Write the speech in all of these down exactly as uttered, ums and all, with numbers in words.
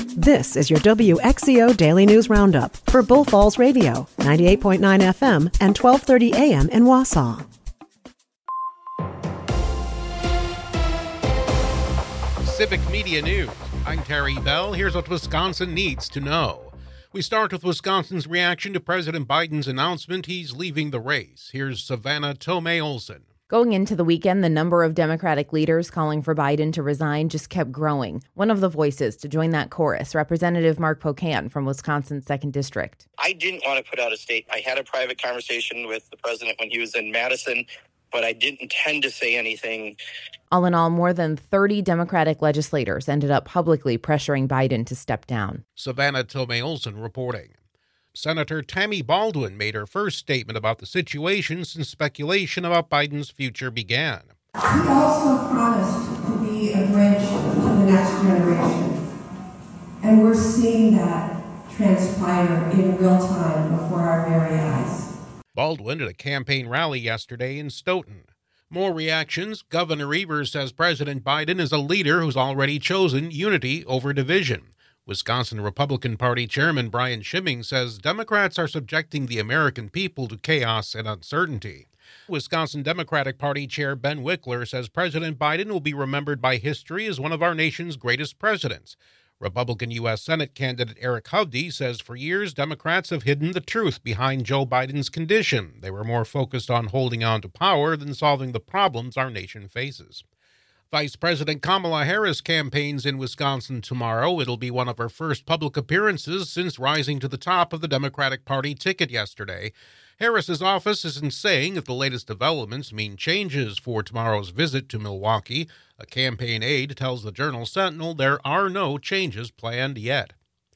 This is your W X C O Daily News Roundup for Bull Falls Radio, ninety-eight point nine F M and twelve thirty A M in Wausau. Civic Media News. I'm Terry Bell. Here's what Wisconsin needs to know. We start with Wisconsin's reaction to President Biden's announcement he's leaving the race. Here's Savannah Tomei-Olson. Going into the weekend, the number of Democratic leaders calling for Biden to resign just kept growing. One of the voices to join that chorus, Representative Mark Pocan from Wisconsin's second District. I didn't want to put out a statement. I had a private conversation with the president when he was in Madison, but I didn't intend to say anything. All in all, more than thirty Democratic legislators ended up publicly pressuring Biden to step down. Savannah Tomei-Olson reporting. Senator Tammy Baldwin made her first statement about the situation since speculation about Biden's future began. He also promised to be a bridge to the next generation. And we're seeing that transpire in real time before our very eyes. Baldwin at a campaign rally yesterday in Stoughton. More reactions. Governor Evers says President Biden is a leader who's already chosen unity over division. Wisconsin Republican Party Chairman Brian Schimming says Democrats are subjecting the American people to chaos and uncertainty. Wisconsin Democratic Party Chair Ben Wickler says President Biden will be remembered by history as one of our nation's greatest presidents. Republican U S Senate candidate Eric Hovde says for years Democrats have hidden the truth behind Joe Biden's condition. They were more focused on holding on to power than solving the problems our nation faces. Vice President Kamala Harris campaigns in Wisconsin tomorrow. It'll be one of her first public appearances since rising to the top of the Democratic Party ticket yesterday. Harris's office isn't saying if the latest developments mean changes for tomorrow's visit to Milwaukee. A campaign aide tells the Journal-Sentinel there are no changes planned yet.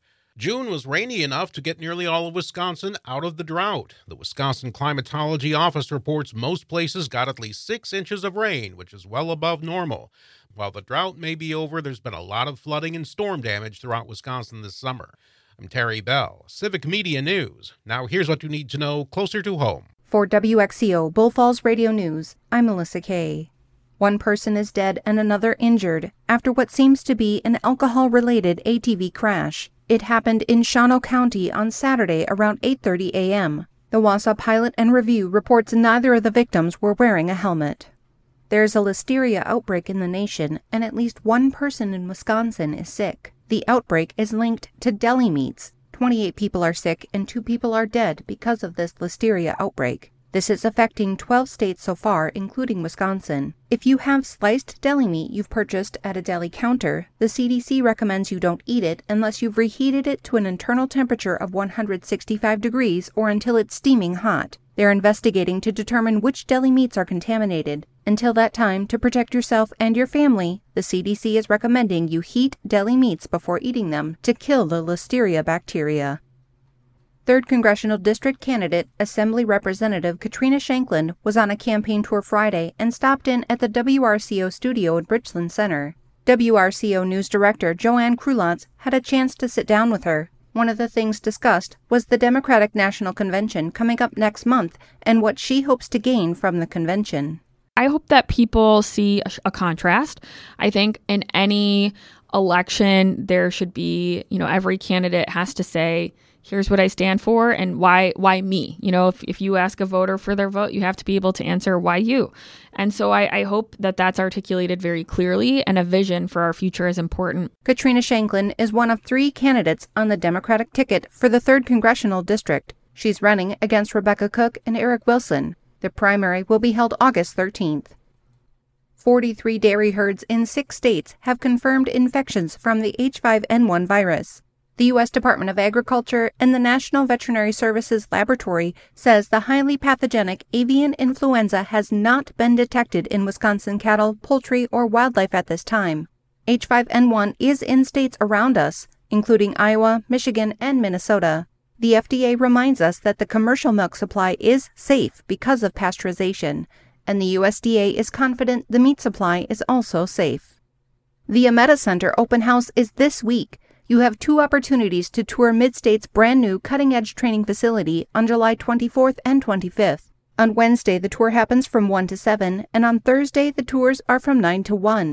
June was rainy enough to get nearly all of Wisconsin out of the drought. The Wisconsin Climatology Office reports most places got at least six inches of rain, which is well above normal. While the drought may be over, there's been a lot of flooding and storm damage throughout Wisconsin this summer. I'm Terry Bell, Civic Media News. Now here's what you need to know closer to home. For W X C O Bull Falls Radio News, I'm Melissa Kay. One person is dead and another injured after what seems to be an alcohol-related A T V crash. It happened in Shawano County on Saturday around eight thirty a m The Wausau Pilot and Review reports neither of the victims were wearing a helmet. There's a listeria outbreak in the nation, and at least one person in Wisconsin is sick. The outbreak is linked to deli meats. twenty-eight people are sick and two people are dead because of this listeria outbreak. This is affecting twelve states so far, including Wisconsin. If you have sliced deli meat you've purchased at a deli counter, the C D C recommends you don't eat it unless you've reheated it to an internal temperature of one hundred sixty-five degrees or until it's steaming hot. They're investigating to determine which deli meats are contaminated. Until that time, to protect yourself and your family, the C D C is recommending you heat deli meats before eating them to kill the listeria bacteria. third Congressional District candidate, Assembly Representative Katrina Shanklin, was on a campaign tour Friday and stopped in at the W R C O studio at Richland Center. W R C O News Director Joanne Krulotz had a chance to sit down with her. One of the things discussed was the Democratic National Convention coming up next month and what she hopes to gain from the convention. I hope that people see a, a contrast. I think in any election, there should be, you know, every candidate has to say, here's what I stand for and why why me. You know, if, if you ask a voter for their vote, you have to be able to answer why you. And so I, I hope that that's articulated very clearly, and a vision for our future is important. Katrina Shanklin is one of three candidates on the Democratic ticket for the third Congressional District. She's running against Rebecca Cook and Eric Wilson. The primary will be held August thirteenth. forty-three dairy herds in six states have confirmed infections from the H five N one virus. The U S Department of Agriculture and the National Veterinary Services Laboratory says the highly pathogenic avian influenza has not been detected in Wisconsin cattle, poultry, or wildlife at this time. H five N one is in states around us, including Iowa, Michigan, and Minnesota. The F D A reminds us that the commercial milk supply is safe because of pasteurization, and the U S D A is confident the meat supply is also safe. The Ameta Center open house is this week. You have two opportunities to tour Midstate's brand new cutting-edge training facility on July twenty-fourth and twenty-fifth. On Wednesday, the tour happens from one to seven, and on Thursday, the tours are from nine to one.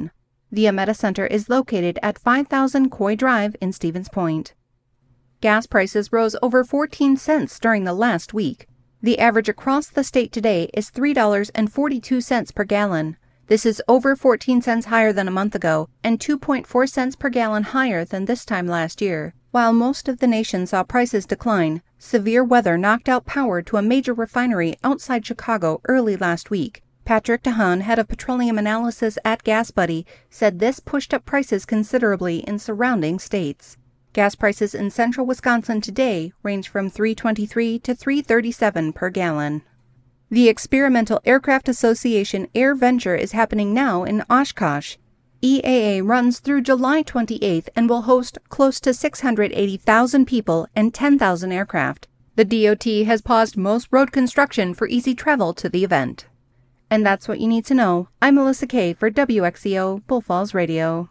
The Ameta Center is located at five thousand Coy Drive in Stevens Point. Gas prices rose over fourteen cents during the last week. The average across the state today is three dollars and forty-two cents per gallon. This is over fourteen cents higher than a month ago and two point four cents per gallon higher than this time last year. While most of the nation saw prices decline, severe weather knocked out power to a major refinery outside Chicago early last week. Patrick DeHaan, head of petroleum analysis at GasBuddy, said this pushed up prices considerably in surrounding states. Gas prices in central Wisconsin today range from three twenty-three to three thirty-seven per gallon. The Experimental Aircraft Association Air Venture is happening now in Oshkosh. E A A runs through July twenty-eighth and will host close to six hundred eighty thousand people and ten thousand aircraft. The D O T has paused most road construction for easy travel to the event. And that's what you need to know. I'm Melissa Kay for W X E O Bull Falls Radio.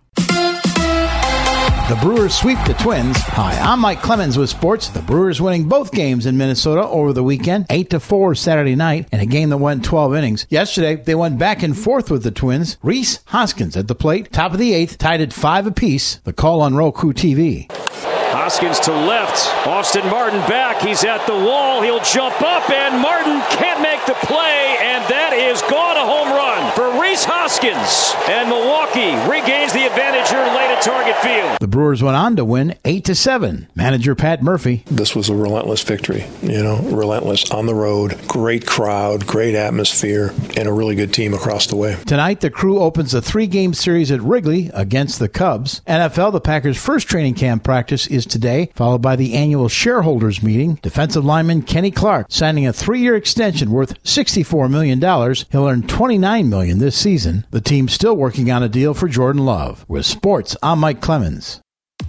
The Brewers sweep the Twins. Hi, I'm Mike Clemens with sports. The Brewers winning both games in Minnesota over the weekend, eight to four Saturday night, in a game that went twelve innings. Yesterday, they went back and forth with the Twins. Rhys Hoskins at the plate, top of the eighth, tied at five apiece. The call on Roku T V. Hoskins to left. Austin Martin back. He's at the wall. He'll jump up, and Martin can't make the play, and that is gone, a home run for Rhys Hoskins. And Milwaukee regains the advantage here late at Target Field. The Brewers went on to win eight to seven. Manager Pat Murphy. This was a relentless victory, you know, relentless on the road. Great crowd, great atmosphere, and a really good team across the way. Tonight, the Crew opens a three-game series at Wrigley against the Cubs. N F L, the Packers' first training camp practice is today, followed by the annual shareholders meeting. Defensive lineman Kenny Clark signing a three-year extension worth sixty-four million dollars. He'll earn twenty-nine million dollars this season. The team's still working on a deal for Jordan Love. With sports, I'm Mike Clemens.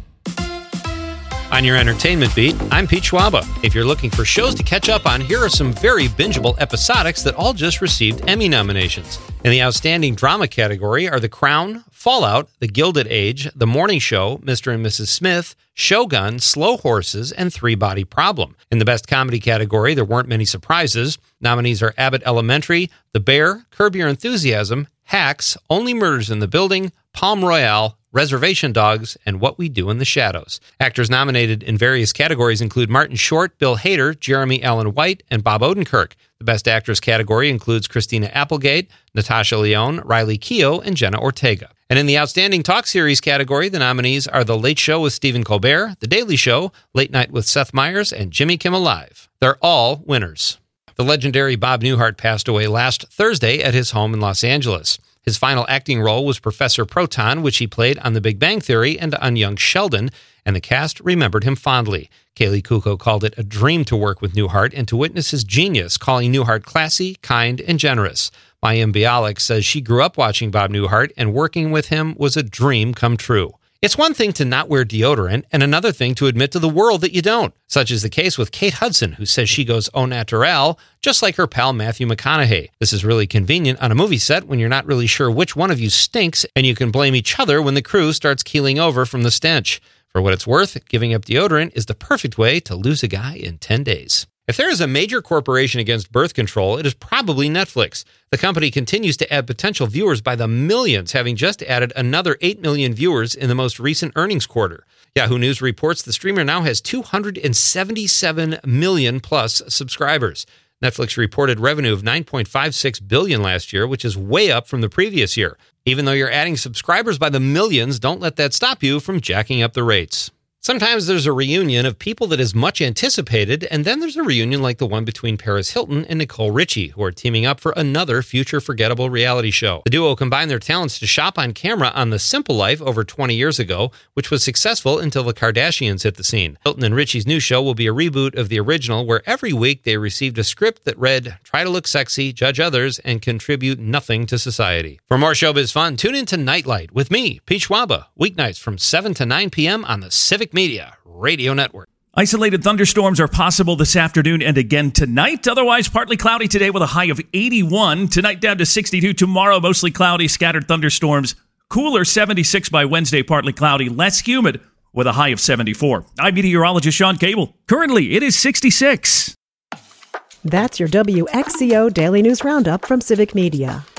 On your entertainment beat, I'm Pete Schwaba. If you're looking for shows to catch up on, here are some very bingeable episodics that all just received Emmy nominations. In the Outstanding Drama category are The Crown, Fallout, The Gilded Age, The Morning Show, Mister and Missus Smith, Shogun, Slow Horses, and Three Body Problem. In the Best Comedy category, there weren't many surprises. Nominees are Abbott Elementary, The Bear, Curb Your Enthusiasm, Hacks, Only Murders in the Building, Palm Royale, Reservation Dogs, and What We Do in the Shadows. Actors nominated in various categories include Martin Short, Bill Hader, Jeremy Allen White, and Bob Odenkirk. The Best Actress category includes Christina Applegate, Natasha Lyonne, Riley Keough, and Jenna Ortega. And in the Outstanding Talk Series category, the nominees are The Late Show with Stephen Colbert, The Daily Show, Late Night with Seth Meyers, and Jimmy Kimmel Live. They're all winners. The legendary Bob Newhart passed away last Thursday at his home in Los Angeles. His final acting role was Professor Proton, which he played on The Big Bang Theory and on Young Sheldon, and the cast remembered him fondly. Kaylee Kuko called it a dream to work with Newhart and to witness his genius, calling Newhart classy, kind, and generous. Mayim Bialik says she grew up watching Bob Newhart, and working with him was a dream come true. It's one thing to not wear deodorant and another thing to admit to the world that you don't. Such is the case with Kate Hudson, who says she goes au naturel, just like her pal Matthew McConaughey. This is really convenient on a movie set when you're not really sure which one of you stinks, and you can blame each other when the crew starts keeling over from the stench. For what it's worth, giving up deodorant is the perfect way to lose a guy in ten days. If there is a major corporation against birth control, it is probably Netflix. The company continues to add potential viewers by the millions, having just added another eight million viewers in the most recent earnings quarter. Yahoo News reports the streamer now has two hundred seventy-seven million plus subscribers. Netflix reported revenue of nine point five six billion dollars last year, which is way up from the previous year. Even though you're adding subscribers by the millions, don't let that stop you from jacking up the rates. Sometimes there's a reunion of people that is much anticipated, and then there's a reunion like the one between Paris Hilton and Nicole Richie, who are teaming up for another future forgettable reality show. The duo combined their talents to shop on camera on The Simple Life over twenty years ago, which was successful until the Kardashians hit the scene. Hilton and Richie's new show will be a reboot of the original, where every week they received a script that read, try to look sexy, judge others, and contribute nothing to society. For more showbiz fun, tune in to Nightlight with me, Pete Schwaba, weeknights from seven to nine p.m. on the Civic Media Radio Network. Isolated thunderstorms are possible this afternoon and again tonight. Otherwise, partly cloudy today with a high of eighty-one. Tonight down to sixty-two. Tomorrow, mostly cloudy, scattered thunderstorms. Cooler, seventy-six by Wednesday, partly cloudy, less humid with a high of seventy-four. I'm meteorologist Sean Cable. Currently, it is sixty-six. That's your W X C O Daily News Roundup from Civic Media.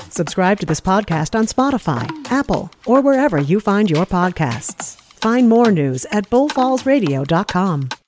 Subscribe to this podcast on Spotify, Apple, or wherever you find your podcasts. Find more news at bull falls radio dot com.